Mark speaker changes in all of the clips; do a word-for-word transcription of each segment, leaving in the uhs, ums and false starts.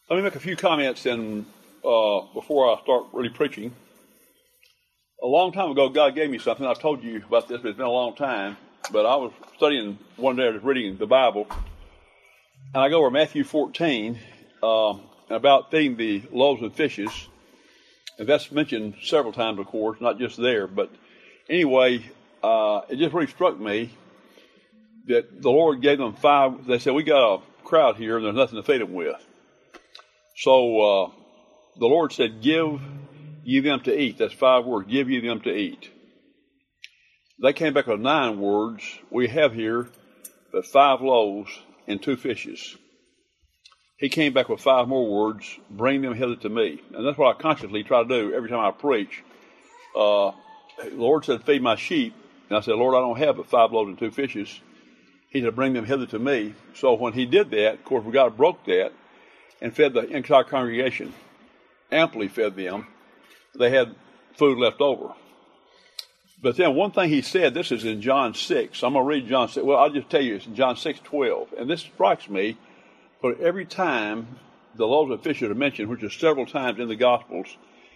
Speaker 1: Let me make a few comments in, uh, before I start really preaching. A long time ago, God gave me something. I've told you about this, but it's been a long time. But I was studying one day, I was reading the Bible, and I go over Matthew fourteen uh, about feeding the loaves and fishes. And that's mentioned several times, of course, not just there. But anyway, uh, it just really struck me that the Lord gave them five. They said, we got a crowd here, and there's nothing to feed them with. So uh, the Lord said, give ye them to eat. That's five words. Give ye them to eat. They came back with nine words. We have here but five loaves and two fishes. He came back with five more words. Bring them hither to me. And that's what I consciously try to do every time I preach. Uh, the Lord said, feed my sheep. And I said, Lord, I don't have but five loaves and two fishes. He said, bring them hither to me. So when he did that, of course, God broke that and fed the entire congregation, amply fed them. They had food left over. But then one thing he said, this is in John six. I'm going to read John six. Well, I'll just tell you, it's in John six twelve. And this strikes me, for every time the loaves and fishes are mentioned, which is several times in the Gospels,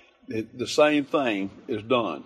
Speaker 1: the same thing is done.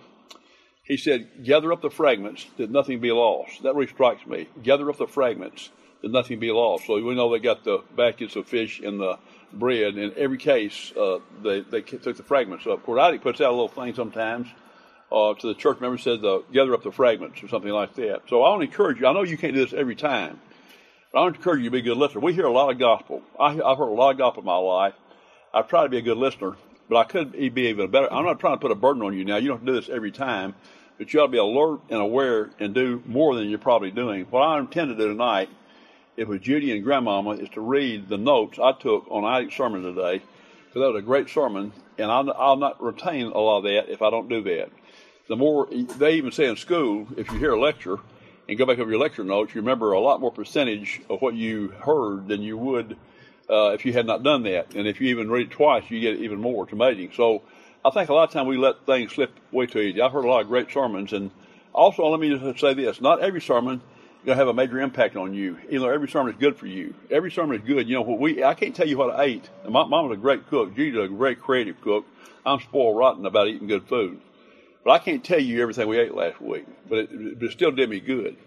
Speaker 1: He said, gather up the fragments, that nothing be lost. That really strikes me. Gather up the fragments, that nothing be lost. So we know they got the baskets of fish and the bread. In every case, uh, they, they took the fragments up. Cordiality puts out a little thing sometimes uh, to the church members, says, uh, gather up the fragments or something like that. So I want to encourage you. I know you can't do this every time, but I want to encourage you to be a good listener. We hear a lot of gospel. I, I've heard a lot of gospel in my life. I've tried to be a good listener, but I could be even better. I'm not trying to put a burden on you now. You don't have to do this every time, but you ought to be alert and aware and do more than you're probably doing. What I intend to do tonight, if with Judy and Grandmama, is to read the notes I took on Isaac's sermon today, because that was a great sermon, and I'll, I'll not retain a lot of that if I don't do that. The more, they even say in school, if you hear a lecture and go back over your lecture notes, you remember a lot more percentage of what you heard than you would uh, if you had not done that. And if you even read it twice, you get even more. It's amazing. So I think a lot of times we let things slip way too easy. I've heard a lot of great sermons, and also let me just say this: not every sermon is going to have a major impact on you. You know, every sermon is good for you. Every sermon is good. You know, what we I can't tell you what I ate. And my mom was a great cook. Judy's a great creative cook. I'm spoiled rotten about eating good food. But I can't tell you everything we ate last week. But it, it still did me good.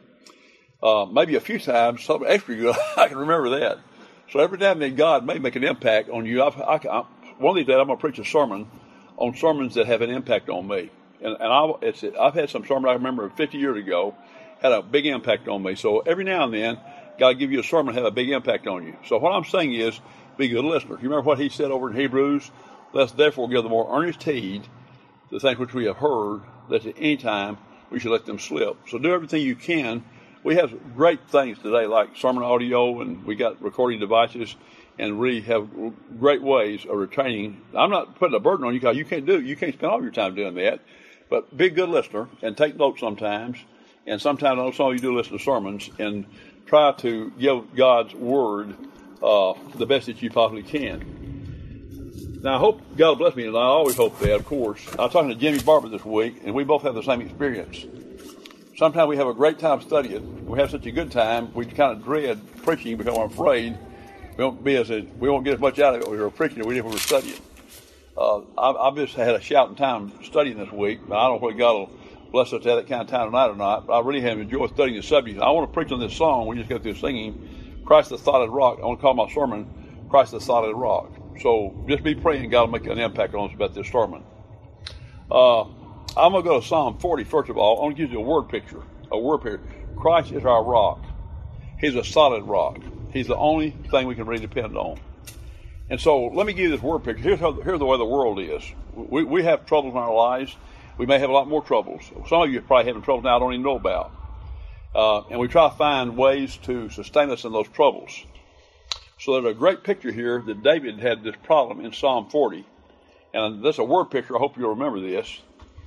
Speaker 1: Uh, maybe a few times, something extra good. I can remember that. So every time that God may make an impact on you, I've, I, I, one of these days I'm going to preach a sermon on sermons that have an impact on me. And, and I, it's, I've had some sermons I remember fifty years ago had a big impact on me. So every now and then, God give you a sermon that have a big impact on you. So what I'm saying is, be a good listener. You remember what he said over in Hebrews? Let's therefore give the more earnest heed to the things which we have heard, that at any time we should let them slip. So do everything you can. We have great things today, like sermon audio, and we got recording devices, and really have great ways of retaining. I'm not putting a burden on you, because you can't do it. You can't spend all your time doing that. But be a good listener and take notes sometimes. And sometimes I know some of you do listen to sermons, and try to give God's word uh, the best that you possibly can. Now, I hope God bless me, and I always hope that, of course. I was talking to Jimmy Barber this week, and we both have the same experience. Sometimes we have a great time studying. We have such a good time, we kind of dread preaching because we're afraid we won't be as a, we won't get as much out of it when we were preaching as we did when we were studying. Uh, I've, I've just had a shouting time studying this week, but I don't know whether God will bless us to have that kind of time tonight or not. But I really have enjoyed studying the subject. I want to preach on this song. We just got through singing, Christ the Solid Rock. I want to call my sermon, Christ the Solid Rock. So just be praying God will make an impact on us about this sermon. Uh, I'm going to go to Psalm forty, first of all. I want to give you a word picture. A word picture. Christ is our rock. He's a solid rock. He's the only thing we can really depend on. And so let me give you this word picture. Here's, how, here's the way the world is. We, we have troubles in our lives. We may have a lot more troubles. Some of you are probably having troubles now I don't even know about. Uh, and we try to find ways to sustain us in those troubles. So there's a great picture here that David had this problem in Psalm forty. And this is a word picture. I hope you'll remember this.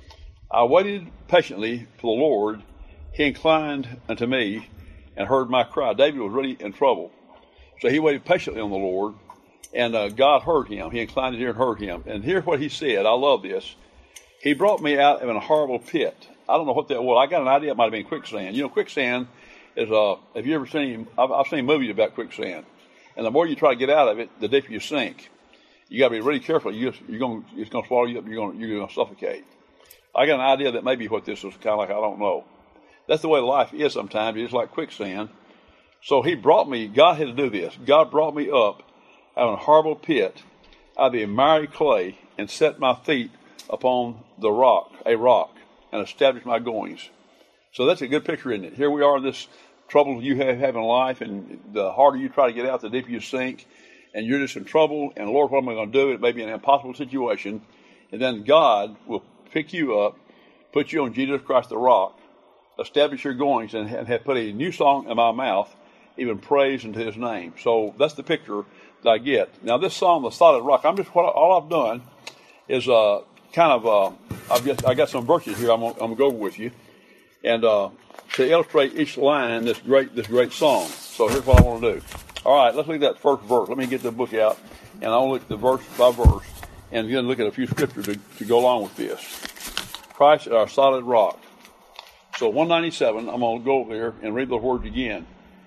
Speaker 1: I waited patiently for the Lord. He inclined unto me and heard my cry. David was really in trouble. So he waited patiently on the Lord, and uh, God heard him. He inclined his ear and heard him. And here's what he said. I love this. He brought me out of a horrible pit. I don't know what that was. I got an idea it might have been quicksand. You know, quicksand is, uh, have you ever seen, I've, I've seen movies about quicksand. And the more you try to get out of it, the deeper you sink. you got to be really careful. You just, you're going, it's going to swallow you up. You're going, you're going to suffocate. I got an idea that maybe what this is kind of like. I don't know. That's the way life is sometimes. It's like quicksand. So he brought me. God had to do this. God brought me up out of a horrible pit, out of the miry clay, and set my feet upon the rock, a rock, and established my goings. So that's a good picture, isn't it? Here we are in this trouble you have, have in life, and the harder you try to get out, the deeper you sink, and you're just in trouble, and Lord, what am I going to do? It may be an impossible situation, and then God will pick you up, put you on Jesus Christ the rock, establish your goings, and have put a new song in my mouth, even praise into his name. So that's the picture that I get. Now this song, The Solid Rock, I'm just, what all I've done is uh, kind of, uh, I've just, I got some verses here I'm going to go over with you, and uh, to illustrate each line in this great, this great song. So here's what I want to do. All right, let's look at that first verse. Let me get the book out, and I'll look at the verse by verse, and then look at a few scriptures to, to go along with this. Christ is our solid rock. So one ninety-seven, I'm going to go over there and read those words again.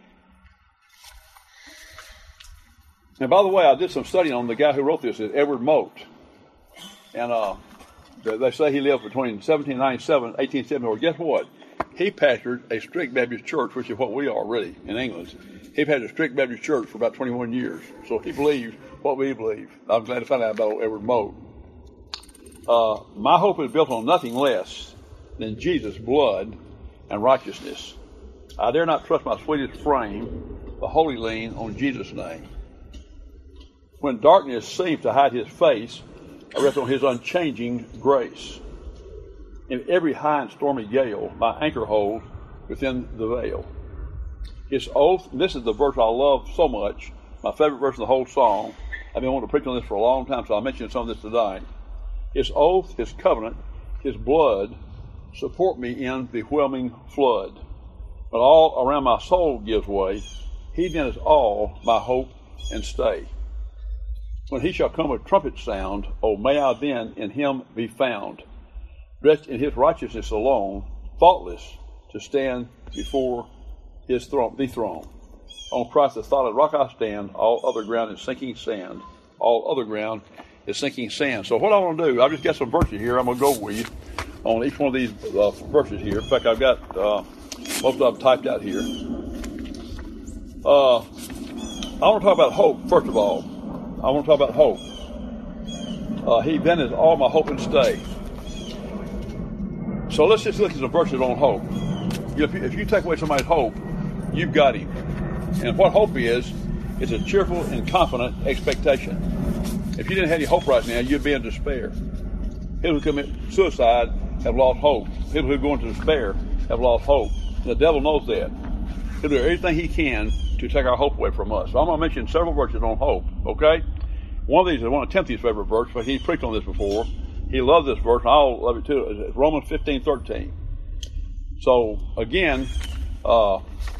Speaker 1: And by the way, I did some studying on the guy who wrote this, Edward Mote. And uh, they say he lived between seventeen ninety-seven and eighteen seventy-four. Guess what? He pastored a strict Baptist church, which is what we are really in England. He pastored a strict Baptist church for about twenty-one years. So he believed what we believe. I'm glad to find out about Edward Mote. Uh, my hope is built on nothing less than Jesus' blood and righteousness. I dare not trust my sweetest frame, but wholly lean on Jesus' name. When darkness seems to hide his face, I rest on his unchanging grace. In every high and stormy gale, my anchor holds within the veil. His oath, and this is the verse I love so much, my favorite verse in the whole song. I've been wanting to preach on this for a long time, so I'll mention some of this tonight. His oath, his covenant, his blood support me in the whelming flood. When all around my soul gives way, he then is all my hope and stay. When he shall come with trumpet sound, oh, may I then in him be found, dressed in his righteousness alone, faultless, to stand before his throne, the throne. On Christ the solid rock I stand, all other ground is sinking sand. All other ground is sinking sand. So what I want to do, I've just got some verses here. I'm going to go with you on each one of these uh, verses here. In fact, I've got uh, most of them typed out here. Uh, I want to talk about hope, first of all. I want to talk about hope. Uh, he then is all my hope and stay. So let's just look at some verses on hope. If you, if you take away somebody's hope, you've got him. And what hope is, it's a cheerful and confident expectation. If you didn't have any hope right now, you'd be in despair. People who commit suicide have lost hope. People who go into despair have lost hope. The devil knows that. He'll do everything he can to take our hope away from us. So I'm going to mention several verses on hope, okay? One of these is one of Timothy's favorite verses, but he preached on this before. He loved this verse, and I'll love it too. It's Romans fifteen thirteen. So, again, uh,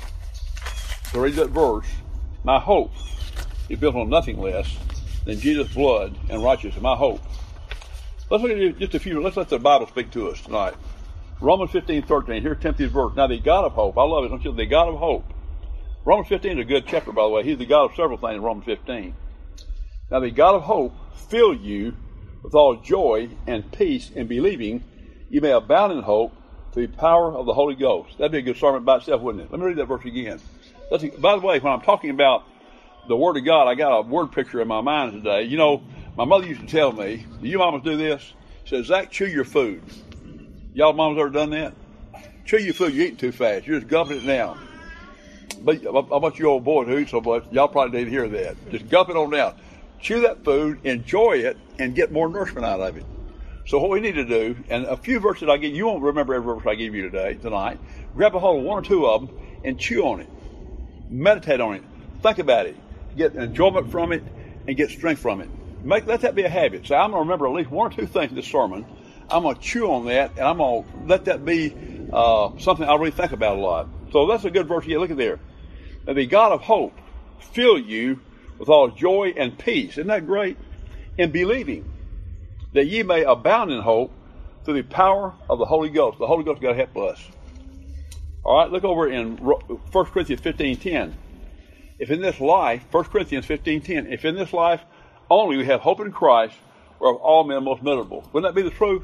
Speaker 1: to read that verse, my hope is built on nothing less than Jesus' blood and righteousness. My hope. Let's look at just a few. Let's let the Bible speak to us tonight. Romans fifteen thirteen. Here's Timothy's verse. Now, the God of hope. I love it. Don't you? The God of hope. Romans fifteen is a good chapter, by the way. He's the God of several things in Romans fifteen. Now, the God of hope fill you with all joy and peace in believing, you may abound in hope through the power of the Holy Ghost. That'd be a good sermon by itself, wouldn't it? Let me read that verse again. That's, by the way, when I'm talking about the Word of God, I got a word picture in my mind today. You know, my mother used to tell me, do you mamas do this? She says, Zach, chew your food. Y'all mamas ever done that? Chew your food. You're eating too fast. You're just gulping it down. But how about you old boys who eat so much? Y'all probably didn't hear that. Just gulp it on down. Chew that food, enjoy it, and get more nourishment out of it. So what we need to do, and a few verses I give you, you won't remember every verse I give you today, tonight. Grab a hold of one or two of them and chew on it. Meditate on it. Think about it. Get enjoyment from it and get strength from it. Make let that be a habit. So I'm going to remember at least one or two things in this sermon. I'm going to chew on that, and I'm going to let that be uh, something I really think about a lot. So that's a good verse. Yeah, look at there. Now, the God of hope fill you with all joy and peace. Isn't that great? In believing, that ye may abound in hope through the power of the Holy Ghost. The Holy Ghost got to help us. All right, look over in First Corinthians fifteen ten. If in this life, First Corinthians fifteen ten, if in this life only we have hope in Christ, whereof all men are most miserable. Wouldn't that be the truth?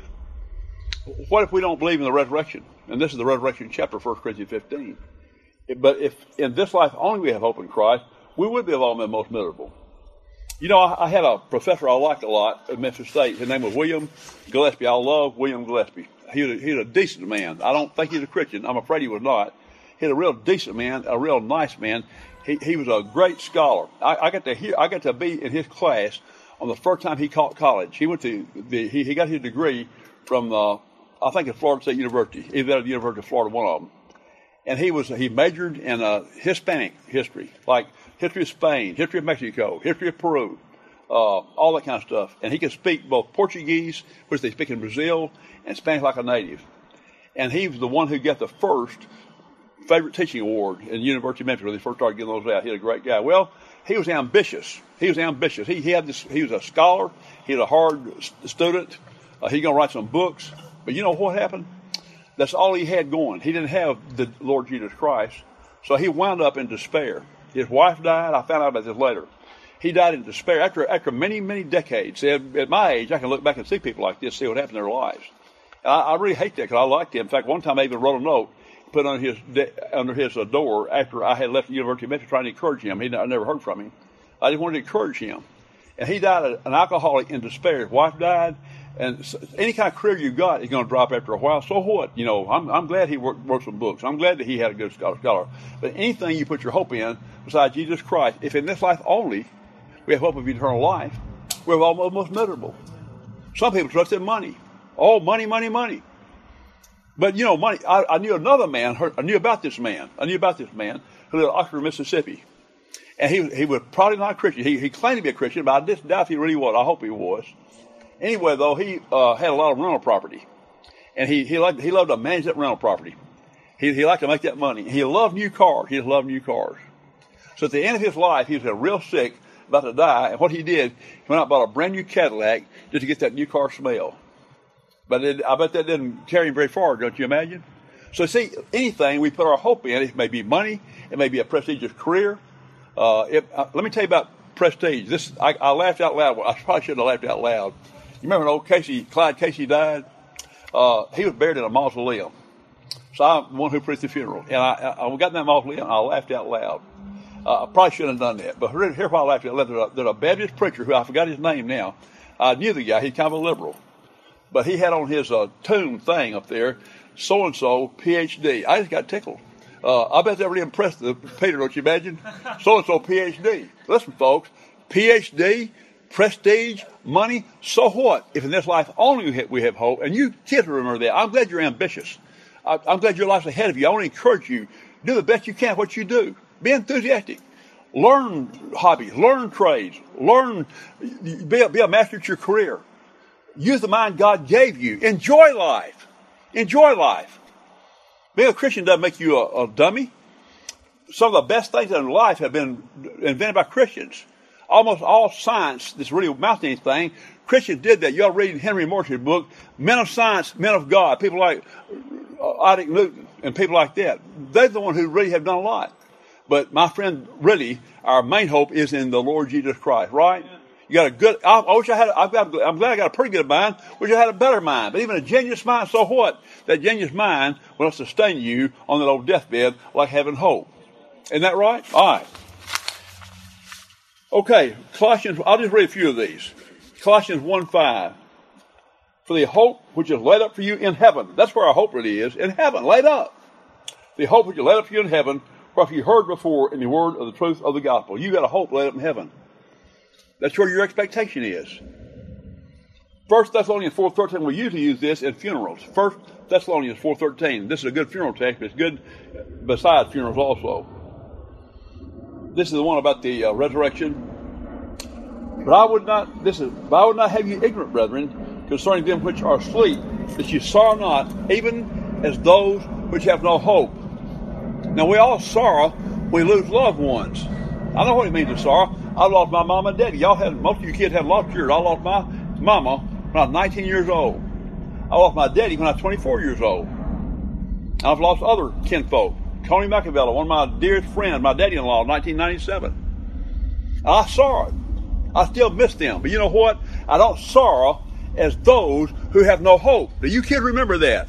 Speaker 1: What if we don't believe in the resurrection? And this is the resurrection chapter, First Corinthians fifteen. But if in this life only we have hope in Christ, we would be of all men most miserable. You know, I, I had a professor I liked a lot at Memphis State. His name was William Gillespie. I love William Gillespie. He was, a, he was a decent man. I don't think he's a Christian. I'm afraid he was not. He was a real decent man, a real nice man. He, he was a great scholar. I, I got to hear, I got to be in his class on the first time he taught college. He went to the, he, he got his degree from the, I think it's Florida State University, either at the University of Florida, one of them. And he was he majored in uh, Hispanic history, like history of Spain, history of Mexico, history of Peru, uh, all that kind of stuff. And he could speak both Portuguese, which they speak in Brazil, and Spanish like a native. And he was the one who got the first favorite teaching award in the University of Memphis when they first started getting those out. He was a great guy. Well, he was ambitious. He was ambitious. He, he had this. He was a scholar. He was a hard student. Uh, he was going to write some books. But you know what happened? That's all he had going. He didn't have the Lord Jesus Christ. So he wound up in despair. His wife died. I found out about this later. He died in despair after after many, many decades. At, at my age, I can look back and see people like this, see what happened in their lives. And I, I really hate that because I liked him. In fact, one time I even wrote a note, put under his de- under his uh, door after I had left the University of Memphis trying to encourage him. He, I never heard from him. I just wanted to encourage him. And he died an alcoholic in despair. His wife died. And any kind of career you got is going to drop after a while. So what? You know, I'm, I'm glad he wrote, wrote some books. I'm glad that he had a good scholar. But anything you put your hope in besides Jesus Christ, if in this life only we have hope of eternal life, we're almost miserable. Some people trust in money. Oh, money, money, money. But, you know, money. I, I knew another man. Heard, I knew about this man. I knew about this man who lived in Oxford, Mississippi. And he, he was probably not a Christian. He, he claimed to be a Christian, but I just doubt if he really was. I hope he was. Anyway, though, he uh, had a lot of rental property, and he he liked he loved to manage that rental property. He he liked to make that money. He loved new cars. He loved new cars. So at the end of his life, he was real sick, about to die, and what he did, he went out and bought a brand new Cadillac just to get that new car smell. But it, I bet that didn't carry him very far, don't you imagine? So see, anything we put our hope in, it may be money, it may be a prestigious career. Uh, it, uh, let me tell you about prestige. This I, I laughed out loud. I probably shouldn't have laughed out loud. You remember when old Casey, Clyde Casey died? Uh, he was buried in a mausoleum. So I'm the one who preached the funeral. And I, I, I got in that mausoleum, and I laughed out loud. Uh, I probably shouldn't have done that. But here, here's why I laughed out loud. There's a, there's a Baptist preacher who I forgot his name now. I knew the guy. He's kind of a liberal. But he had on his uh, tomb thing up there, so-and-so, P H D. I just got tickled. Uh, I bet that really impressed the Peter, don't you imagine? So-and-so, P H D. Listen, folks, P H D, prestige, money, so what? If in this life only we have, we have hope, and you kids remember that. I'm glad you're ambitious. I, I'm glad your life's ahead of you. I want to encourage you. Do the best you can at what you do. Be enthusiastic. Learn hobbies. Learn trades. Learn, be a, be a master at your career. Use the mind God gave you. Enjoy life. Enjoy life. Being a Christian doesn't make you a, a dummy. Some of the best things in life have been invented by Christians. Almost all science that's really amounts to anything, Christians did that. You ought to read Henry Morris's book, Men of Science, Men of God. People like Isaac Newton and people like that. They're the ones who really have done a lot. But my friend, really, our main hope is in the Lord Jesus Christ, right? You got a good, I, I wish I had, I've got, I'm glad I got a pretty good mind. Wish I had a better mind. But even a genius mind, so what? That genius mind will sustain you on that old deathbed like having hope. Isn't that right? All right. Okay, Colossians, I'll just read a few of these. Colossians one five. For the hope which is laid up for you in heaven. That's where our hope really is. In heaven, laid up. The hope which is laid up for you in heaven, what you heard before in the word of the truth of the gospel. You got a hope laid up in heaven. That's where your expectation is. First Thessalonians four thirteen, we usually use this in funerals. First Thessalonians four thirteen. This is a good funeral text, but it's good besides funerals also. This is the one about the uh, resurrection. But I would not, this is, but I would not have you ignorant, brethren, concerning them which are asleep, that you sorrow not, even as those which have no hope. Now we all sorrow when we lose loved ones. I know what it means to sorrow. I lost my mama and daddy. Y'all had, most of you kids have lost yours. I lost my mama when I was nineteen years old. I lost my daddy when I was twenty-four years old. I've lost other kinfolk. Tony McAvella, one of my dearest friends, my daddy-in-law, in nineteen ninety-seven. I saw it. I still miss them. But you know what? I don't sorrow as those who have no hope. Do you kids remember that?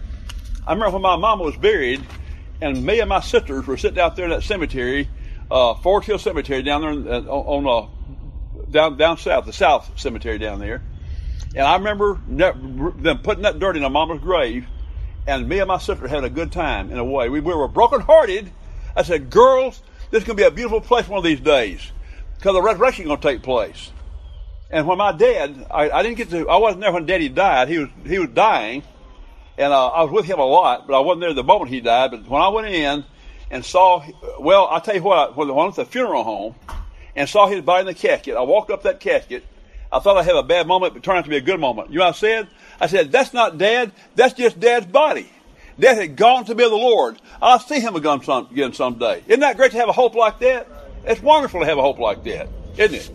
Speaker 1: I remember when my mama was buried, and me and my sisters were sitting out there in that cemetery, uh, Forest Hill Cemetery down there on, on uh, down down south, the South Cemetery down there. And I remember them putting that dirt in my mama's grave, and me and my sister had a good time in a way. We, we were brokenhearted. I said, girls, this is going to be a beautiful place one of these days, because the resurrection is going to take place. And when my dad, I, I didn't get to, I wasn't there when Daddy died. He was he was dying, and uh, I was with him a lot, but I wasn't there the moment he died. But when I went in and saw, well, I'll tell you what, when I went to the funeral home and saw his body in the casket, I walked up that casket. I thought I'd have a bad moment, but it turned out to be a good moment. You know what I said? I said, that's not Dad. That's just Dad's body. Dad had gone to be with the Lord. I'll see him again, some, again someday. Isn't that great to have a hope like that? It's wonderful to have a hope like that, isn't it?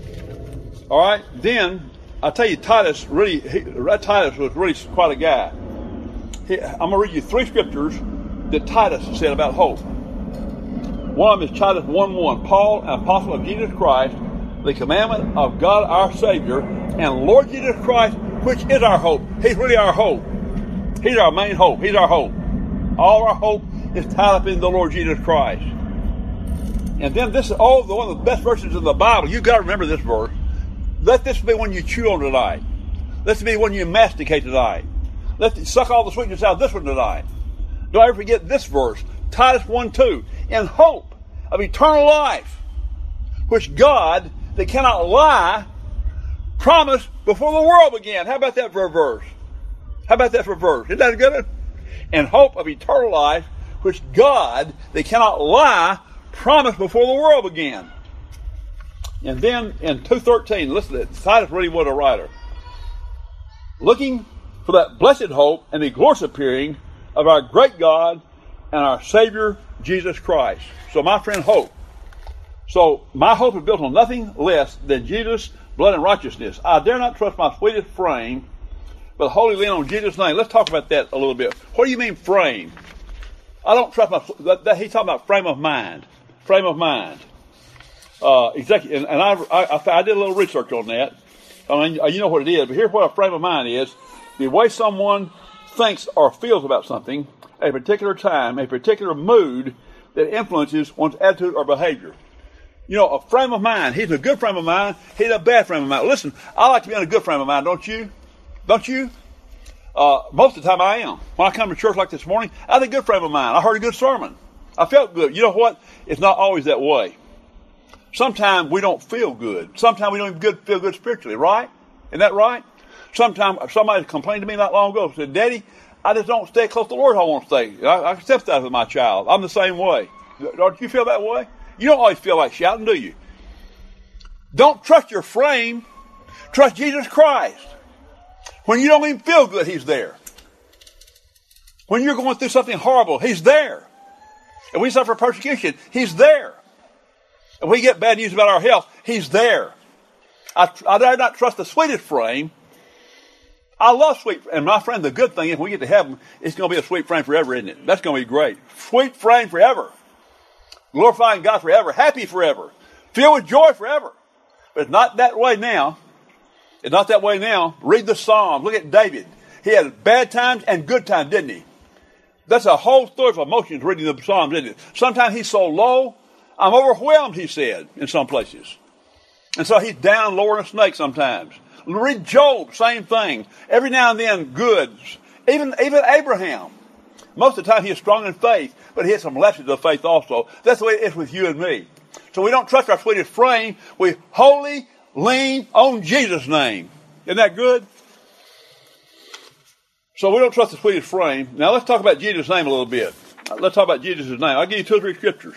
Speaker 1: All right. Then, I'll tell you, Titus really, he, Titus was really quite a guy. He, I'm going to read you three scriptures that Titus said about hope. One of them is Titus one one. Paul, an apostle of Jesus Christ, the commandment of God our Savior, and Lord Jesus Christ, which is our hope. He's really our hope. He's our main hope. He's our hope. All our hope is tied up in the Lord Jesus Christ. And then this is oh, one of the best verses in the Bible. You've got to remember this verse. Let this be one you chew on tonight. Let this be one you masticate tonight. Let it suck all the sweetness out of this one tonight. Don't ever forget this verse. Titus one two. In hope of eternal life, which God, that cannot lie, promised before the world began. How about that for a verse? How about that for a verse? Isn't that good? In hope of eternal life, which God, that cannot lie, promised before the world began. And then in two thirteen, listen to this. Titus really was a writer. Looking for that blessed hope and the glorious appearing of our great God and our Savior, Jesus Christ. So my friend, hope. So my hope is built on nothing less than Jesus' blood and righteousness. I dare not trust my sweetest frame, but wholly lean on Jesus' name. Let's talk about that a little bit. What do you mean frame? I don't trust my, that, that, he's talking about frame of mind. Frame of mind. Uh, exactly. And, and I, I, I did a little research on that. I mean, you know what it is, but here's what a frame of mind is. The way someone thinks or feels about something at a particular time, a particular mood that influences one's attitude or behavior. You know, a frame of mind. He's a good frame of mind. He's a bad frame of mind. Listen, I like to be in a good frame of mind, don't you? Don't you? Uh, most of the time I am. When I come to church like this morning, I had a good frame of mind. I heard a good sermon. I felt good. You know what? It's not always that way. Sometimes we don't feel good. Sometimes we don't even good, feel good spiritually, right? Isn't that right? Sometimes somebody complained to me not long ago and said, Daddy, I just don't stay close to the Lord how I want to stay. I, I sympathize with my child. I'm the same way. Don't you feel that way? You don't always feel like shouting, do you? Don't trust your frame. Trust Jesus Christ. When you don't even feel good, He's there. When you're going through something horrible, He's there. If we suffer persecution, He's there. If we get bad news about our health, He's there. I, I dare not trust the sweetest frame. I love sweet, and my friend, the good thing is when we get to heaven, it's going to be a sweet frame forever, isn't it? That's going to be great. Sweet frame forever. Glorifying God forever. Happy forever. Filled with joy forever. But it's not that way now. It's not that way now. Read the Psalms. Look at David. He had bad times and good times, didn't he? That's a whole story of emotions reading the Psalms, isn't it? Sometimes he's so low, I'm overwhelmed, he said, in some places. And so he's down lower than a snake sometimes. Read Job, same thing. Every now and then, good. Even, even Abraham. Most of the time he is strong in faith, but he had some lapses of faith also. That's the way it is with you and me. So we don't trust our sweetest frame. We wholly lean on Jesus' name. Isn't that good? So we don't trust the sweetest frame. Now let's talk about Jesus' name a little bit. Let's talk about Jesus' name. I'll give you two or three scriptures.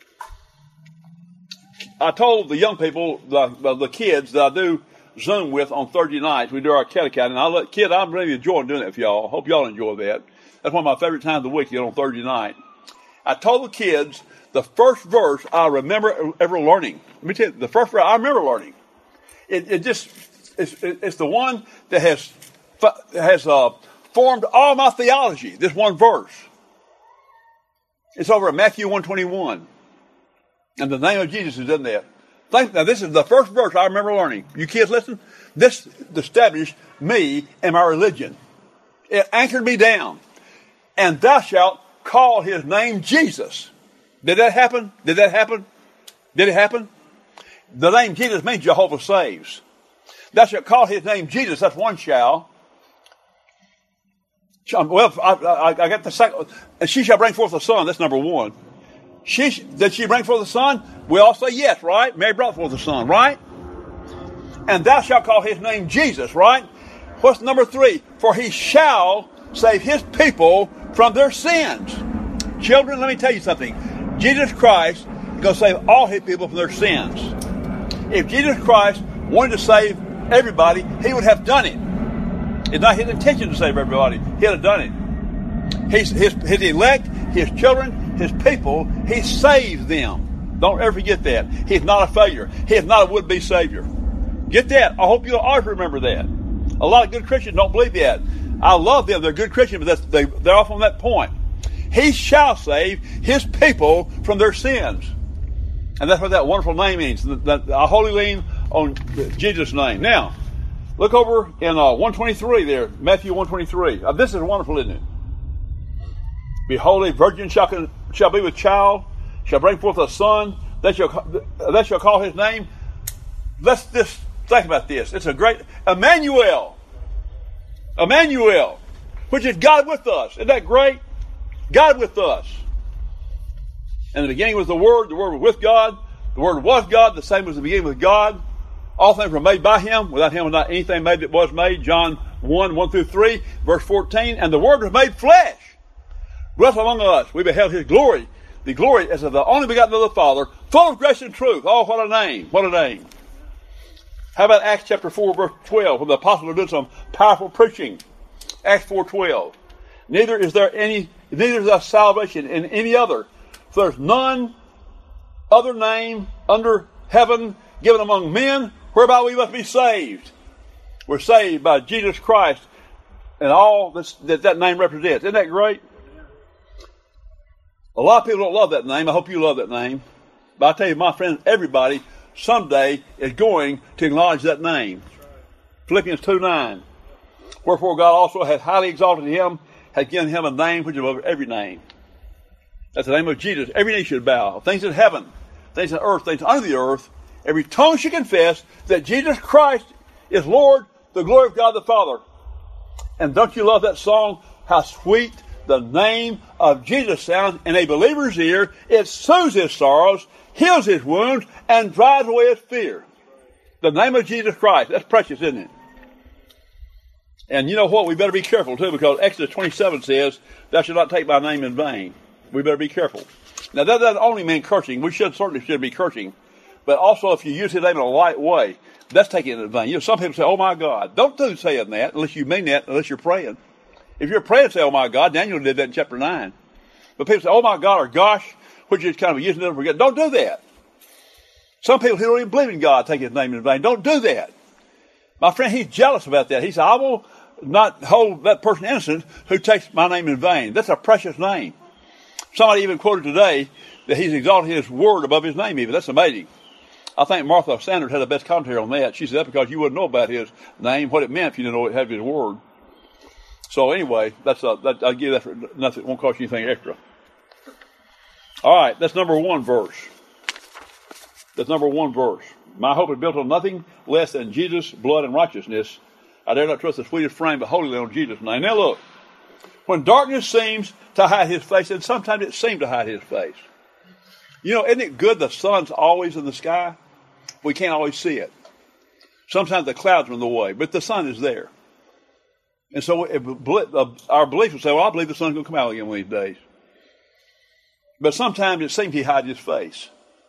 Speaker 1: I told the young people, the, the kids that I do Zoom with on Thursday nights, we do our catechism. And I let kids, I'm really enjoying doing that for y'all. I hope y'all enjoy that. That's one of my favorite times of the week, on Thursday night. I told the kids the first verse I remember ever learning. Let me tell you, the first verse I remember learning. It, it just, it's, it's the one that has, has uh, formed all my theology, this one verse. It's over in Matthew one twenty-one. And the name of Jesus is in there. Think, now, this is the first verse I remember learning. You kids listen. This established me and my religion. It anchored me down. And thou shalt call his name Jesus. Did that happen? Did that happen? Did it happen? The name Jesus means Jehovah saves. Thou shalt call his name Jesus. That's one shall. Well, I, I, I got the second. And she shall bring forth a son. That's number one. She, did she bring forth a son? We all say yes, right? Mary brought forth a son, right? And thou shalt call his name Jesus, right? What's number three? For he shall save his people from their sins. Children, let me tell you something. Jesus Christ is going to save all his people from their sins. If Jesus Christ wanted to save everybody, he would have done it. It's not his intention to save everybody. He'd have done it. He's, his, his elect, his children, his people, he saves them. Don't ever forget that. He's not a failure. He is not a would-be savior. Get that. I hope you'll always remember that. A lot of good Christians don't believe that. I love them. They're good Christians, but that's, they, they're off on that point. He shall save his people from their sins. And that's what that wonderful name means. I wholly lean on Jesus' name. Now, look over in uh, one twenty-three there, Matthew one twenty-three. Uh, this is wonderful, isn't it? Behold, a virgin shall, shall be with child, shall bring forth a son, that shall, that shall call his name. Let's just think about this. It's a great, Emmanuel. Emmanuel, which is God with us. Isn't that great? God with us. In the beginning was the Word. The Word was with God. The Word was God. The same was the beginning with God. All things were made by Him. Without Him was not anything made that was made. John one, one through three, verse fourteen. And the Word was made flesh, dwelt among us. We beheld His glory. The glory as of the only begotten of the Father, full of grace and truth. Oh, what a name. What a name. How about Acts chapter four, verse twelve, when the apostles are doing some powerful preaching? Acts four twelve. Neither is there any, neither is there salvation in any other. For there's none other name under heaven given among men whereby we must be saved. We're saved by Jesus Christ and all this, that that name represents. Isn't that great? A lot of people don't love that name. I hope you love that name. But I tell you, my friends, everybody someday is going to acknowledge that name. Philippians two nine. Wherefore God also hath highly exalted him, hath given him a name which is above every name. That's the name of Jesus. Every knee should bow. Things in heaven, things in earth, things under the earth. Every tongue should confess that Jesus Christ is Lord, the glory of God the Father. And don't you love that song? How sweet the name of Jesus sounds in a believer's ear. It soothes his sorrows, heals his wounds, and drives away his fear. The name of Jesus Christ. That's precious, isn't it? And you know what? We better be careful, too, because Exodus twenty-seven says, thou shalt not take my name in vain. We better be careful. Now, that doesn't only mean cursing. We should certainly should be cursing. But also, if you use his name in a light way, that's taking it in vain. You know, some people say, oh, my God. Don't do saying that unless you mean that, unless you're praying. If you're praying, say, oh, my God. Daniel did that in chapter nine. But people say, oh, my God, or gosh, which is kind of using it to forget. Don't do that. Some people who don't even believe in God take his name in vain. Don't do that. My friend, he's jealous about that. He said, I will not hold that person innocent who takes my name in vain. That's a precious name. Somebody even quoted today that he's exalted his word above his name even. That's amazing. I think Martha Sanders had the best commentary on that. She said that because you wouldn't know about his name, what it meant if you didn't know it had his word. So anyway, that's a, that, I'll give that for nothing. It won't cost you anything extra. All right, that's number one verse. That's number one verse. My hope is built on nothing less than Jesus' blood and righteousness. I dare not trust the sweetest frame, but wholly on Jesus' name. Now look, when darkness seems to hide his face, and sometimes it seems to hide his face. You know, isn't it good the sun's always in the sky? We can't always see it. Sometimes the clouds are in the way, but the sun is there. And so if, our belief will say, well, I believe the sun's going to come out again one of these days. But sometimes it seems he hides his face.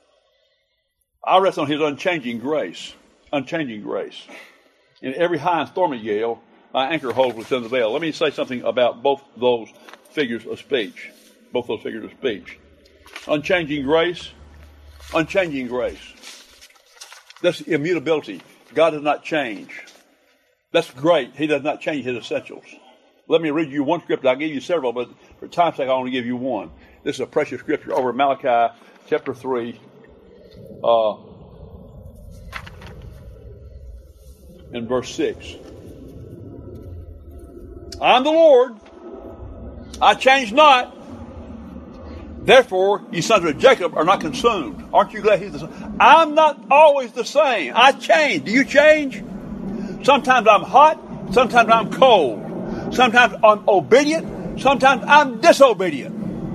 Speaker 1: I rest on his unchanging grace. Unchanging grace. In every high and stormy gale, my anchor holds within the veil. Let me say something about both those figures of speech. Both those figures of speech. Unchanging grace. Unchanging grace. That's immutability. God does not change. That's great. He does not change his essentials. Let me read you one scripture. I'll give you several, but for time's sake, I want to give you one. This is a precious scripture over Malachi chapter three, uh, in verse six. I'm the Lord, I change not. Therefore, ye sons of Jacob are not consumed. Aren't you glad he's the same? I'm not always the same. I change. Do you change? Sometimes I'm hot. Sometimes I'm cold. Sometimes I'm obedient. Sometimes I'm disobedient.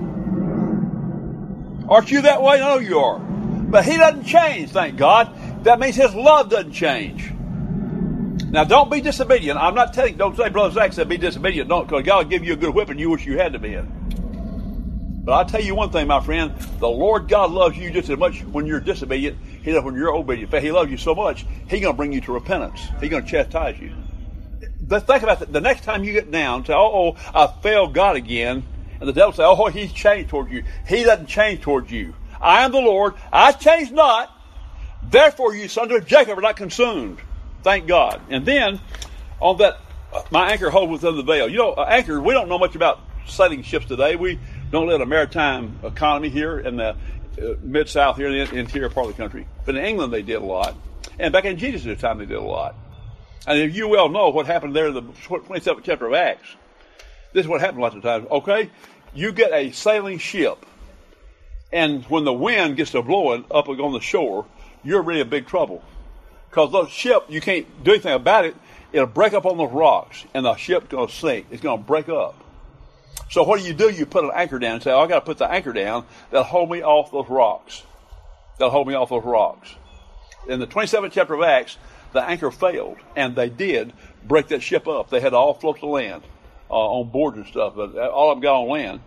Speaker 1: Aren't you that way? I know you are. But he doesn't change, thank God. That means his love doesn't change. Now, don't be disobedient. I'm not telling you, don't say Brother Zach said be disobedient. Don't, because God will give you a good whipping you wish you had to be in. But I'll tell you one thing, my friend. The Lord God loves you just as much when you're disobedient. He does when you're obedient. In fact, he loves you so much, he's going to bring you to repentance. He's going to chastise you. But think about that. The next time you get down, say, oh, I failed God again. And the devil say, oh, he's changed towards you. He doesn't change towards you. I am the Lord. I change not. Therefore, you sons of Jacob are not consumed. Thank God. And then, on that, my anchor holds within the veil. You know, uh, anchor, we don't know much about sailing ships today. We don't live in a maritime economy here in the uh, mid-south, here in the interior part of the country. But in England, they did a lot. And back in Jesus' time, they did a lot. And if you well know what happened there in the twenty-seventh chapter of Acts, this is what happened lots of times. Okay, you get a sailing ship, and when the wind gets to blowing up on the shore, you're really in big trouble. Because the ship, you can't do anything about it. It'll break up on those rocks, and the ship's going to sink. It's going to break up. So what do you do? You put an anchor down and say, oh, I got to put the anchor down. That'll hold me off those rocks. That'll hold me off those rocks. In the twenty-seventh chapter of Acts, the anchor failed, and they did break that ship up. They had to all float to land uh, on boards and stuff, but all of them got on land.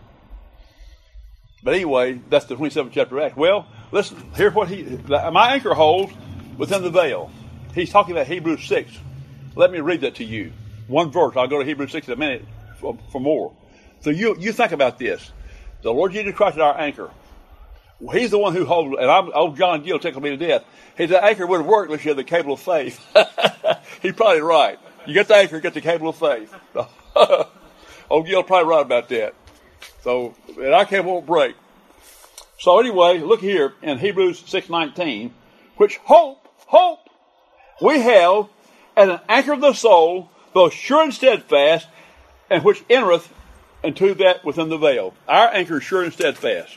Speaker 1: But anyway, that's the twenty-seventh chapter of Acts. Well, listen, here's what he, my anchor holds within the veil. He's talking about Hebrews six. Let me read that to you. One verse. I'll go to Hebrews six in a minute for, for more. So you you think about this. The Lord Jesus Christ is our anchor. He's the one who holds, and I'm, old John Gill tickled me to death. He said, the anchor wouldn't work unless you had the cable of faith. He's probably right. You get the anchor, get the cable of faith. Old Gill probably right about that. So, and our cable won't break. So anyway, look here in Hebrews six nineteen, which hope, hope, we have as an anchor of the soul, both sure and steadfast, and which entereth into that within the veil. Our anchor is sure and steadfast.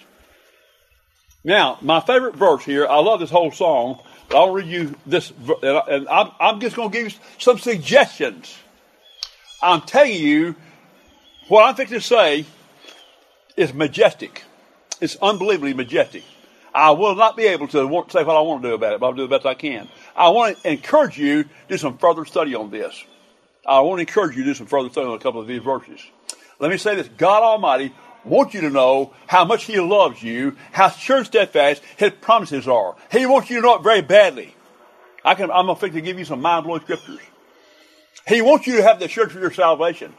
Speaker 1: Now, my favorite verse here, I love this whole song, but I'll read you this, and I'm, I'm just going to give you some suggestions. I'm telling you, what I'm fixing to say is majestic. It's unbelievably majestic. I will not be able to say what I want to do about it, but I'll do the best I can. I want to encourage you to do some further study on this. I want to encourage you to do some further study on a couple of these verses. Let me say this. God Almighty wants you to know how much He loves you, how sure and steadfast His promises are. He wants you to know it very badly. I can, I'm going to give you some mind-blowing scriptures. He wants you to have the assurance of your salvation.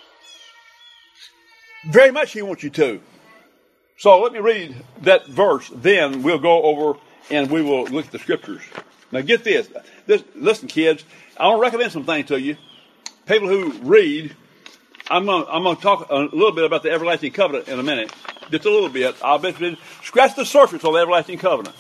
Speaker 1: Very much He wants you to. So let me read that verse, then we'll go over and we will look at the scriptures. Now get this. this listen, kids, I want to recommend some things to you. People who read, I'm going I'm to talk a little bit about the everlasting covenant in a minute. Just a little bit. I'll bet you scratch the surface on the everlasting covenant.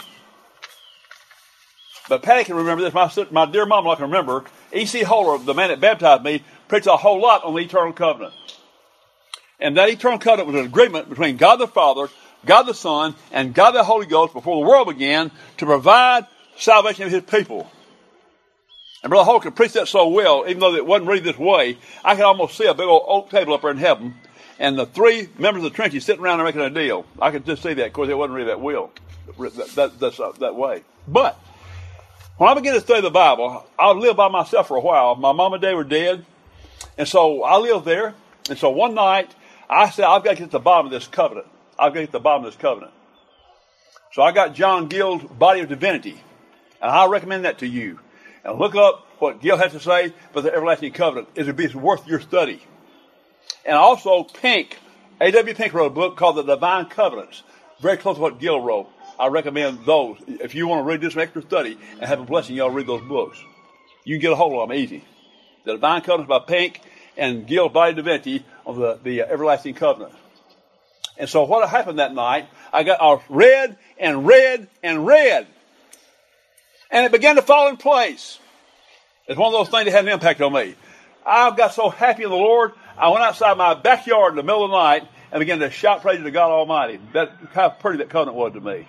Speaker 1: But Patty can remember this. My, my dear mama, I can remember. E C Holler, the man that baptized me, preached a whole lot on the eternal covenant. And that eternal covenant was an agreement between God the Father, God the Son, and God the Holy Ghost before the world began to provide salvation of His people. And Brother Holt could preach that so well, even though it wasn't really this way, I could almost see a big old oak table up there in heaven, and the three members of the Trinity sitting around there making a deal. I could just see that. Of course, it wasn't really that well, that, that, that's, uh, that way. But when I began to study the Bible, I lived by myself for a while. My mom and dad were dead, and so I lived there. And so one night, I said, I've got to get to the bottom of this covenant. I've got to get to the bottom of this covenant. So I got John Gill's Body of Divinity, and I recommend that to you. And look up what Gill has to say about the everlasting covenant. It would be worth your study. And also Pink, A W Pink wrote a book called The Divine Covenants. Very close to what Gill wrote. I recommend those. If you want to read this extra study and have a blessing, you ought to read those books. You can get a hold of them easy. The Divine Covenants by Pink and Gill's Body of Divinity on the, the everlasting covenant. And so what happened that night, I got I read and read and read. And it began to fall in place. It's one of those things that had an impact on me. I got so happy in the Lord, I went outside my backyard in the middle of the night and began to shout praises to God Almighty. That's how pretty that covenant was to me.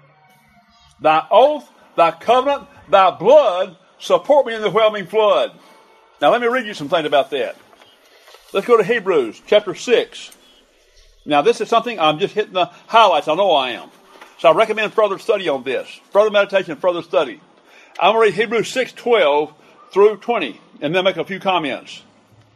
Speaker 1: Thy oath, thy covenant, thy blood support me in the whelming flood. Now let me read you some things about that. Let's go to Hebrews chapter six. Now this is something I'm just hitting the highlights. I know I am. So I recommend further study on this. Further meditation, further study. I'm going to read Hebrews six twelve through twenty and then make a few comments.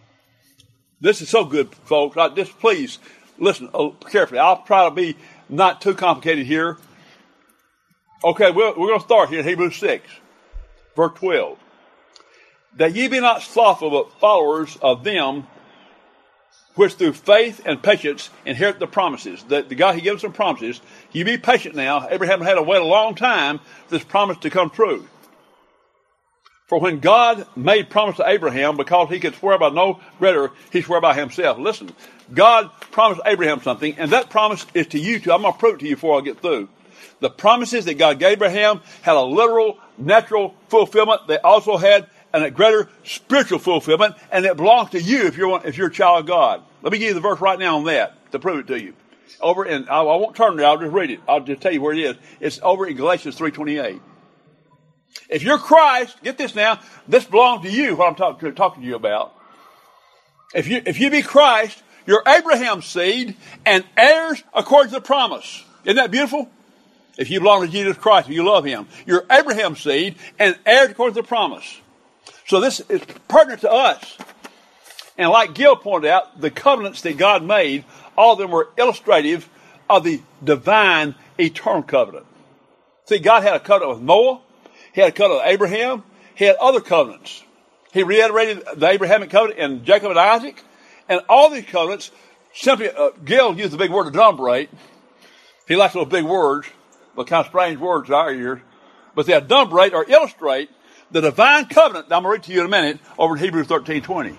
Speaker 1: This is so good, folks. I, just please listen carefully. I'll try to be not too complicated here. Okay, we're, we're going to start here in Hebrews six, verse twelve. That ye be not slothful, but followers of them which through faith and patience inherit the promises. That the God, he gives some promises. You be patient now. Abraham had to wait a long time for this promise to come true. For when God made promise to Abraham, because he could swear by no greater, he swore by himself. Listen, God promised Abraham something, and that promise is to you too. I'm going to prove it to you before I get through. The promises that God gave Abraham had a literal, natural fulfillment. They also had a greater spiritual fulfillment, and it belongs to you if you're if you're a child of God. Let me give you the verse right now on that to prove it to you. Over in, I, I won't turn there. I'll just read it. I'll just tell you where it is. It's over in Galatians three twenty-eight. If you're Christ, get this now. This belongs to you. What I'm talking talking to you about. If you if you be Christ, you're Abraham's seed and heirs according to the promise. Isn't that beautiful? If you belong to Jesus Christ, if you love him, you're Abraham's seed and heirs according to the promise. So this is pertinent to us. And like Gil pointed out, the covenants that God made, all of them were illustrative of the divine eternal covenant. See, God had a covenant with Noah. He had a covenant with Abraham. He had other covenants. He reiterated the Abrahamic covenant in Jacob and Isaac. And all these covenants simply, uh, Gil used the big word adumbrate. He likes those big words, but kind of strange words to our ears. But they adumbrate or illustrate the divine covenant that I'm going to read to you in a minute over in Hebrews thirteen twenty.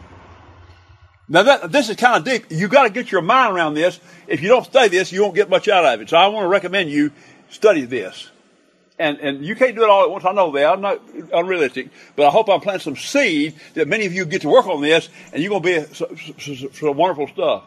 Speaker 1: Now that, this is kind of deep. You've got to get your mind around this. If you don't study this, you won't get much out of it. So I want to recommend you study this. And, and you can't do it all at once. I know that. I'm not unrealistic. But I hope I'm planting some seed that many of you get to work on this, and you're going to be some, some, some wonderful stuff.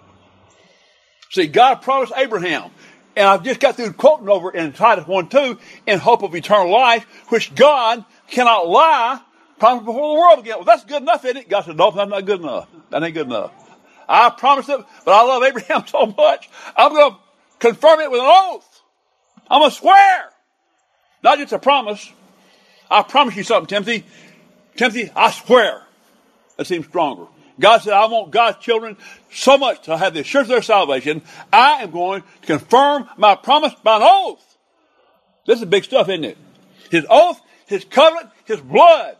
Speaker 1: See, God promised Abraham. And I've just got through quoting over in Titus one two, in hope of eternal life, which God cannot lie, promised before the world began. Well, that's good enough, isn't it? God said, no, that's not good enough. That ain't good enough. I promised it, but I love Abraham so much, I'm going to confirm it with an oath. I'm going to swear. Not just a promise. I promise you something, Timothy. Timothy, I swear. That seems stronger. God said, I want God's children so much to have the assurance of their salvation. I am going to confirm my promise by an oath. This is big stuff, isn't it? His oath, his covenant, his blood.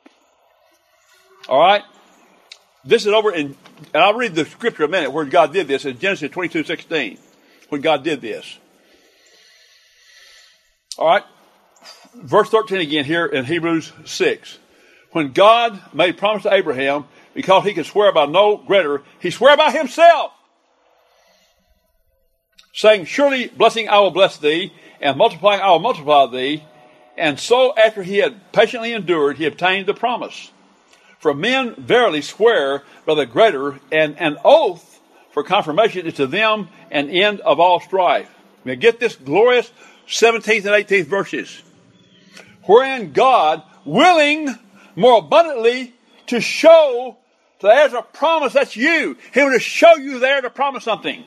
Speaker 1: All right? This is over in, and I'll read the scripture in a minute where God did this in Genesis twenty-two sixteen, when God did this. All right? Verse thirteen again here in Hebrews six. When God made promise to Abraham, because he could swear by no greater, he swore by himself, saying, surely blessing I will bless thee, and multiplying I will multiply thee. And so after he had patiently endured, he obtained the promise. For men verily swear by the greater, and an oath for confirmation is to them an end of all strife. Now get this glorious seventeenth and eighteenth verses. Wherein God, willing more abundantly to show to the heirs of promise, that's you. He will show you there to promise something.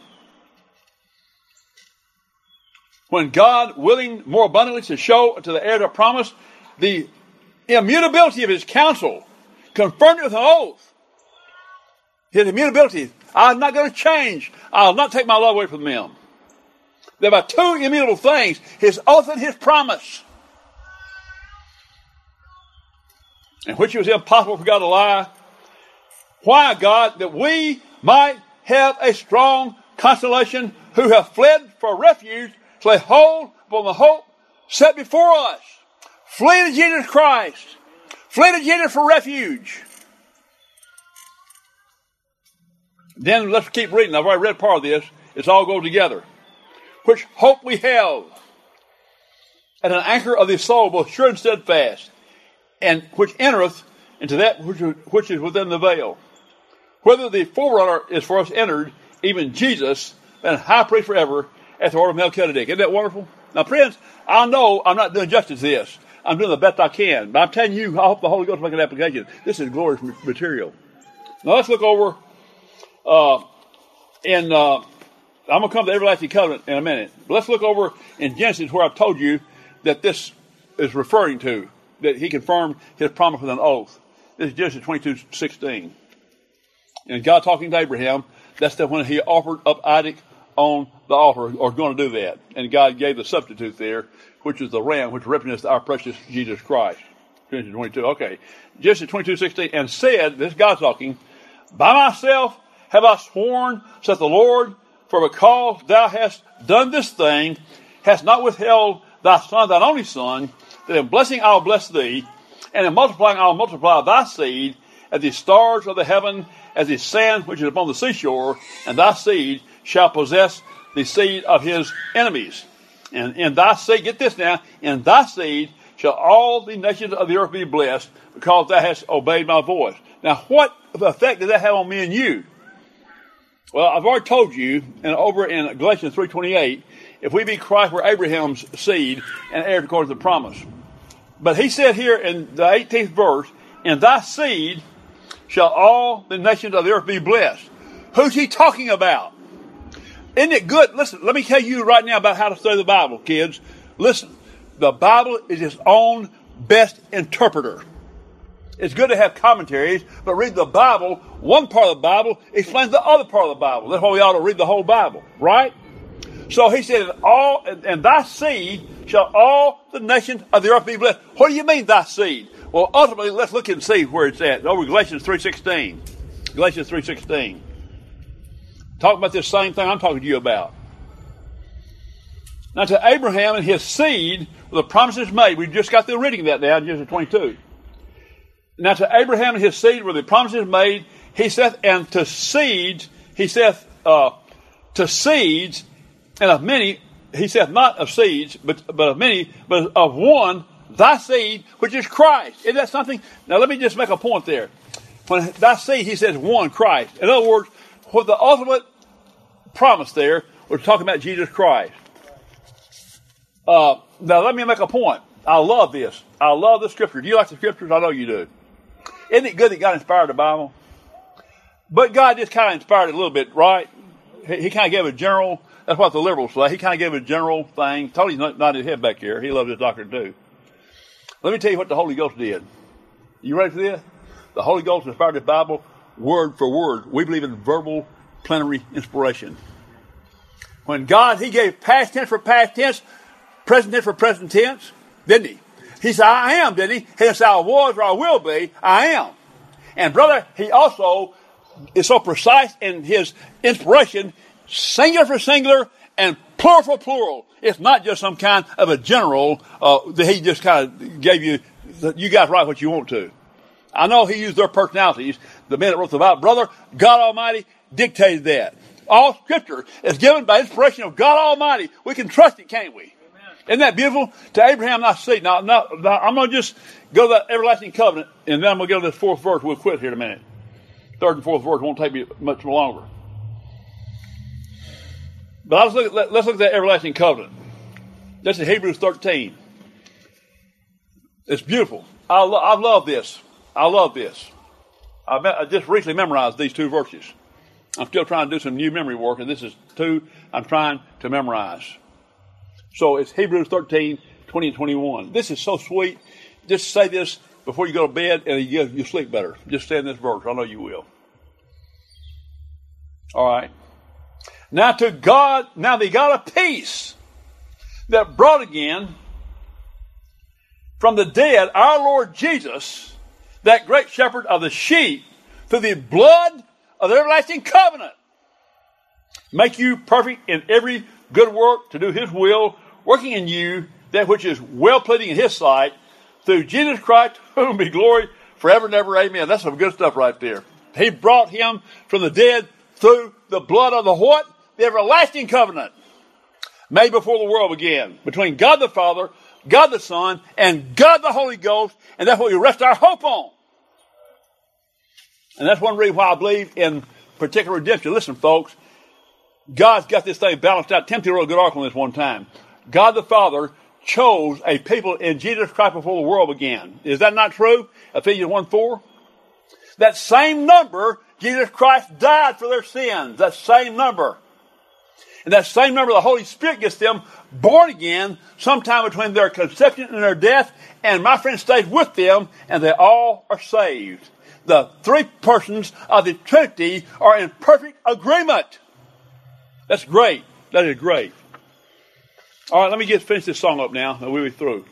Speaker 1: When God, willing more abundantly to show to the heirs of promise the immutability of his counsel, confirmed it with an oath. His immutability. I'm not going to change. I'll not take my love away from them. There are two immutable things, his oath and his promise. In which it was impossible for God to lie. Why, God? That we might have a strong consolation, who have fled for refuge to lay hold upon the hope set before us. Flee to Jesus Christ. Flee to Jesus for refuge. Then let's keep reading. I've already read part of this. It's all go together. Which hope we have, and an anchor of the soul, both sure and steadfast, and which entereth into that which, which is within the veil. Whether the forerunner is for us entered, even Jesus, and high priest forever, at the order of Melchizedek. Isn't that wonderful? Now, friends, I know I'm not doing justice to this. I'm doing the best I can. But I'm telling you, I hope the Holy Ghost will make an application. This is glorious material. Now, let's look over, uh, in, uh, I'm going to come to the everlasting covenant in a minute. But let's look over in Genesis where I've told you that this is referring to, that he confirmed his promise with an oath. This is Genesis twenty-two sixteen. And God talking to Abraham, that's the when he offered up Isaac on the altar, or going to do that. And God gave the substitute there, which is the ram, which represents our precious Jesus Christ. Genesis twenty-two, okay. Genesis twenty-two sixteen, and said, this is God talking, by myself have I sworn, saith the Lord, for because thou hast done this thing, hast not withheld thy son, thine only son, that in blessing I will bless thee, and in multiplying I will multiply thy seed, as the stars of the heaven, as the sand which is upon the seashore, and thy seed shall possess the seed of his enemies. And in thy seed, get this now, in thy seed shall all the nations of the earth be blessed, because thou hast obeyed my voice. Now, what effect did that have on me and you? Well, I've already told you, and over in Galatians three twenty-eight, if we be Christ, we're Abraham's seed, and heirs according to the promise. But he said here in the eighteenth verse, in thy seed shall all the nations of the earth be blessed. Who's he talking about? Isn't it good? Listen, let me tell you right now about how to study the Bible, kids. Listen, the Bible is its own best interpreter. It's good to have commentaries, but read the Bible. One part of the Bible explains the other part of the Bible. That's why we ought to read the whole Bible, right? So he said, all, and thy seed shall all the nations of the earth be blessed. What do you mean, thy seed? Well, ultimately, let's look and see where it's at. Over Galatians three sixteen. Galatians three sixteen. Talking about this same thing I'm talking to you about. Now, to Abraham and his seed were the promises made. We just got the reading of that now in Genesis twenty-two. Now, to Abraham and his seed were the promises made. He saith, and to seeds, he saith, uh, to seeds, and of many, he saith not of seeds, but, but of many, but of one, thy seed, which is Christ. Isn't that something? Now, let me just make a point there. When thy seed, he says one, Christ. In other words, what the ultimate promise there was talking about Jesus Christ. Uh, now, let me make a point. I love this. I love the Scripture. Do you like the Scriptures? I know you do. Isn't it good that God inspired the Bible? But God just kind of inspired it a little bit, right? He, he kind of gave a general, that's what the liberals say, he kind of gave a general thing. Totally not, not his head back here. He loved his doctrine too. Let me tell you what the Holy Ghost did. You ready for this? The Holy Ghost inspired the Bible word for word. We believe in verbal plenary inspiration. When God, he gave past tense for past tense, present tense for present tense, didn't he? He said, I am, didn't he? He didn't say I was or I will be. I am. And brother, he also is so precise in his inspiration, singular for singular and plural for plural. It's not just some kind of a general uh, that he just kind of gave you, you guys write what you want to. I know he used their personalities, the men that wrote the Bible. Brother, God Almighty dictated that. All Scripture is given by inspiration of God Almighty. We can trust it, can't we? Isn't that beautiful? To Abraham, not seed. Now, now, now, I'm going to just go to that everlasting covenant, and then I'm going to go to this fourth verse. We'll quit here in a minute. Third and fourth verse won't take me much longer. But let's look at, let's look at that everlasting covenant. This is Hebrews thirteen. It's beautiful. I, lo- I love this. I love this. I, me- I just recently memorized these two verses. I'm still trying to do some new memory work, and this is two I'm trying to memorize. So it's Hebrews thirteen, twenty and twenty-one. This is so sweet. Just say this before you go to bed and you, you sleep better. Just say in this verse. I know you will. All right. Now to God, now the God of peace that brought again from the dead our Lord Jesus, that great shepherd of the sheep, through the blood of the everlasting covenant, make you perfect in every good work to do his will, working in you that which is well pleasing in his sight, through Jesus Christ, whom be glory forever and ever. Amen. That's some good stuff right there. He brought him from the dead through the blood of the what? The everlasting covenant made before the world began, between God the Father, God the Son, and God the Holy Ghost, and that's what we rest our hope on. And that's one reason why I believe in particular redemption. Listen, folks, God's got this thing balanced out. Timothy wrote a good article on this one time. God the Father chose a people in Jesus Christ before the world began. Is that not true? Ephesians one four. That same number, Jesus Christ died for their sins. That same number. And that same number, the Holy Spirit gets them born again sometime between their conception and their death. And my friend stays with them, and they all are saved. The three persons of the Trinity are in perfect agreement. That's great. That is great. All right, let me get finish this song up now, and we'll be through.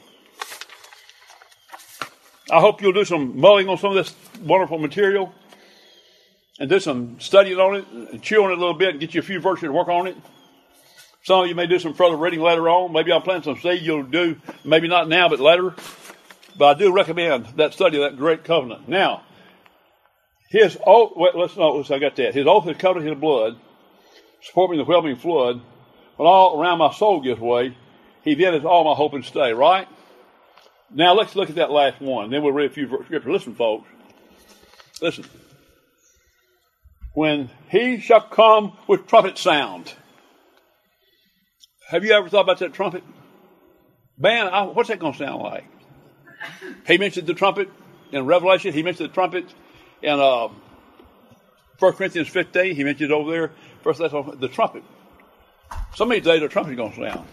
Speaker 1: I hope you'll do some mulling on some of this wonderful material and do some studying on it and chew on it a little bit and get you a few verses to work on it. Some of you may do some further reading later on. Maybe I'm planting some seed you'll do, maybe not now, but later. But I do recommend that study of that great covenant. Now, his oath, wait, let's know, I got that. His oath is covered in his blood, support me in the whelming flood. When all around my soul gives way, he then is all my hope and stay, right? Now let's look at that last one. Then we'll read a few scriptures. Listen, folks. Listen. When he shall come with trumpet sound. Have you ever thought about that trumpet? Man, I, what's that going to sound like? He mentioned the trumpet in Revelation. He mentioned the trumpet in uh, First Corinthians fifteen. He mentioned it over there. First Thessalonians, the trumpet. Some of these days the trumpet is going to sound.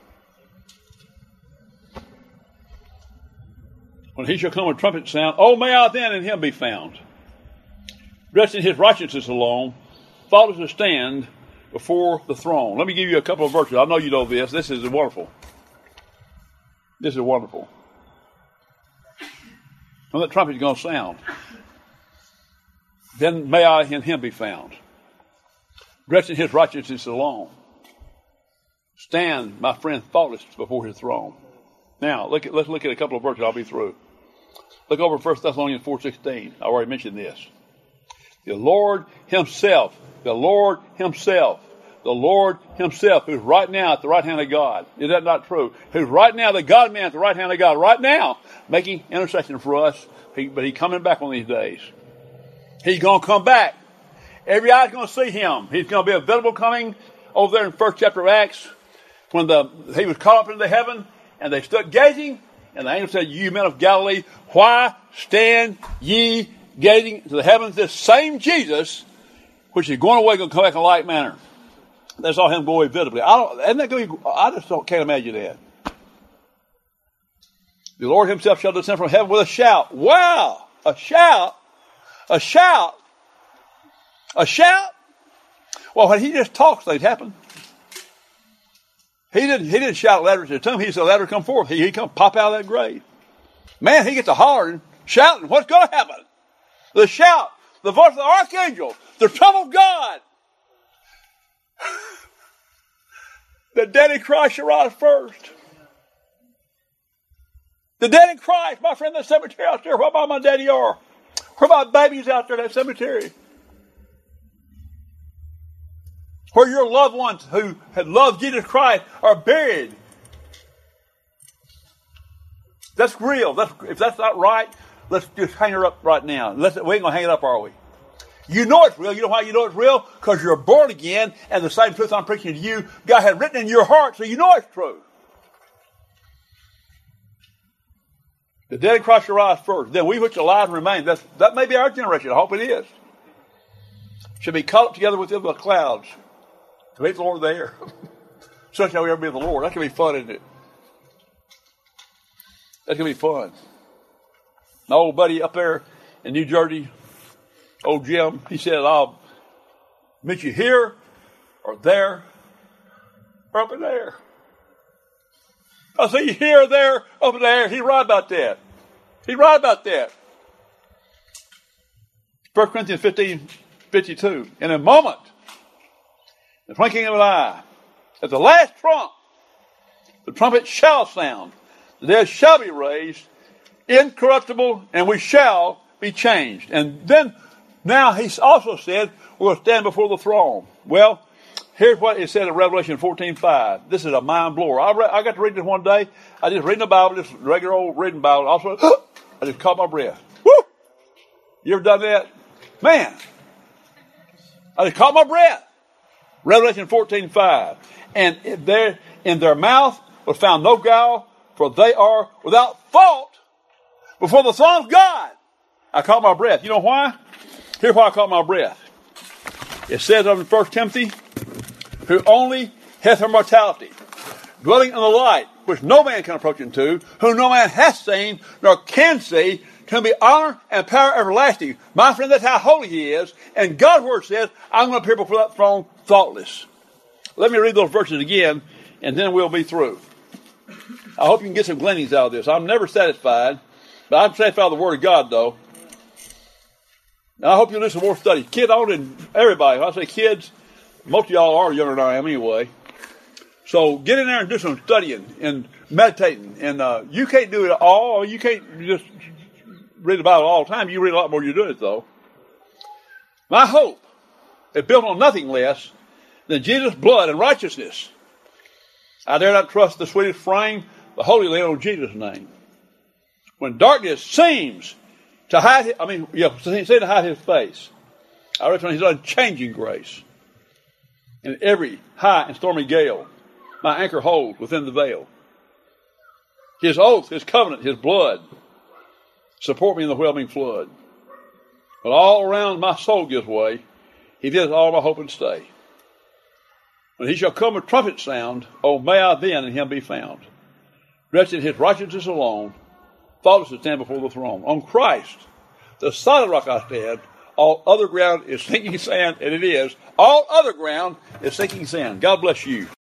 Speaker 1: When he shall come with trumpet sound, oh, may I then in him be found, dressed in his righteousness alone, faultless to stand before the throne. Let me give you a couple of verses. I know you know this. This is wonderful. This is wonderful. When that trumpet is going to sound, then may I in him be found, dressed in his righteousness alone, stand, my friend, faultless before his throne. Now, look at, let's look at a couple of verses. I'll be through. Look over First Thessalonians four sixteen. I already mentioned this. The Lord himself, the Lord himself, the Lord himself, who's right now at the right hand of God. Is that not true? Who's right now the God-man at the right hand of God, right now, making intercession for us. He, but he's coming back one of these days. He's going to come back. Every eye's going to see him. He's going to be available coming over there in first chapter of Acts when the he was caught up into heaven and they stood gazing, and the angel said, "You men of Galilee, why stand ye gazing to the heavens? This same Jesus, which is going away, going to come back in like manner." They saw him go away visibly. I don't, isn't that going to be, I just don't, can't imagine that. The Lord himself shall descend from heaven with a shout. Wow! A shout? A shout? A shout? Well, when he just talks, things happen. He didn't, he didn't shout letters to him. He said, "Let her come forth." He, he come pop out of that grave. Man, he gets to hollering, shouting. What's going to happen? The shout, the voice of the archangel, the trump of God. The dead in Christ shall rise first. The dead in Christ, my friend, the cemetery out there, where my mom and daddy are. Where my babies out there in that cemetery. Where your loved ones who had loved Jesus Christ are buried. That's real. That's, if that's not right, let's just hang her up right now. Let's, we ain't going to hang it up, are we? You know it's real. You know why you know it's real? Because you're born again, and the same truth I'm preaching to you, God had written in your heart, so you know it's true. The dead in Christ shall rise first. Then we which are alive and remain. That's, that may be our generation. I hope it is. Should be caught up together with them in the clouds to meet the Lord there. Such shall we ever be with the Lord. That can be fun, isn't it? That can be fun. My old buddy up there in New Jersey, old Jim, he said, "I'll meet you here or there or up in there." I see you here or there, up in there. He's right about that. He's right about that. First Corinthians fifteen fifty-two. In a moment, the twinkling of an eye, at the last trump, the trumpet shall sound. The dead shall be raised, incorruptible, and we shall be changed. And then, now he's also said, we'll stand before the throne. Well, here's what it said in Revelation fourteen five. This is a mind blower. I, re- I got to read this one day. I just reading the Bible, just regular old reading Bible. Also, I just caught my breath. Woo! You ever done that? Man, I just caught my breath. Revelation fourteen five. And there in their mouth was found no guile, for they are without fault before the Son of God. I caught my breath. You know why? Here's why I caught my breath. It says in First Timothy, who only hath immortality, dwelling in the light, which no man can approach unto, whom no man hath seen, nor can see, to be honor and power everlasting. My friend, that's how holy he is. And God's word says, I'm going to appear before that throne faultless. Let me read those verses again, and then we'll be through. I hope you can get some gleanings out of this. I'm never satisfied, but I'm satisfied with the word of God, though. And I hope you'll do some more study. Kids, I want to, everybody, when I say kids, most of y'all are younger than I am anyway. So get in there and do some studying and meditating. And uh, you can't do it all. You can't just read about it all the time. You read a lot more than you do it, though. My hope is built on nothing less than Jesus' blood and righteousness. I dare not trust the sweetest frame, the Holy Land on Jesus' name. When darkness seems to hide, his, I mean, yeah, seem to hide his face, I rest on his unchanging grace. In every high and stormy gale, my anchor holds within the veil. His oath, his covenant, his blood support me in the whelming flood. But all around my soul gives way, he gives all my hope and stay. When he shall come with trumpet sound, oh, may I then in him be found, dressed in his righteousness alone, faultless to stand before the throne. On Christ, the solid rock I stand, all other ground is sinking sand, and it is. All other ground is sinking sand. God bless you.